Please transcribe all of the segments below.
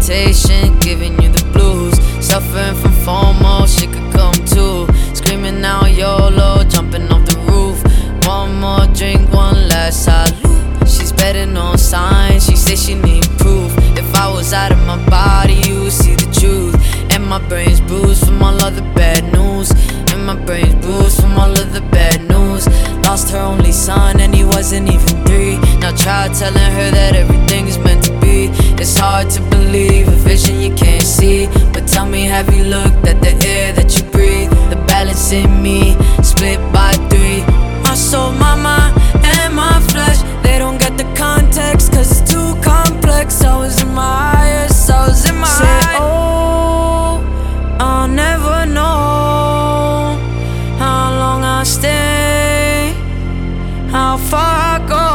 meditation, giving you the blues. Suffering from FOMO, shit could come too. Screaming out YOLO, jumping off the roof. One more drink, one last salute. She's betting on signs, she says she need proof. If I was out of my body, you would see the truth. And my brain's bruised from all of the bad news. And my brain's bruised from all of the bad news. Lost her only son and he wasn't even 3. Now try telling her that everything is meant to be. It's hard to believe, a vision you can't see. But tell me, have you looked at the air that you breathe? The balance in me, split by 3. My soul, my mind, and my flesh, they don't get the context, cause it's too complex. I was in my highest, I was in my highest. Oh, I'll never know how long I'll stay, how far I go.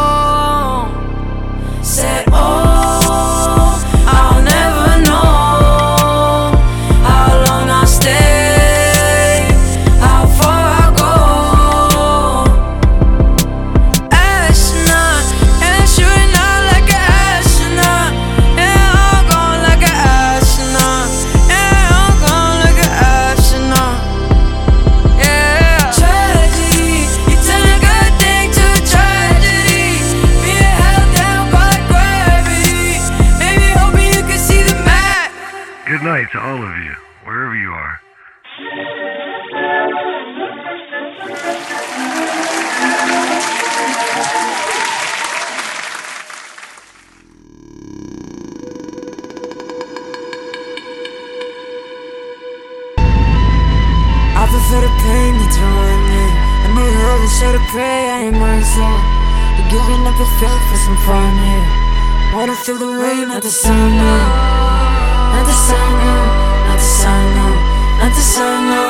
Said, oh, I'll never know how long I'll stay, how far I go. Astronaut, and shooting out like an astronaut. Yeah, I'm going like an astronaut. Yeah, I'm going like an astronaut. Yeah. Tragedy, you turn a good thing to a tragedy. Being held down by gravity. Maybe hoping you can see the map. Good night to all of you, wherever you are. I prefer the pain to run me. I need love instead of pray, I ain't mindful. You're giving up your faith for some fun here. Wanna feel the rain, not the sun, no. Not the sun, no. Not the sun, no. Not the sun, no.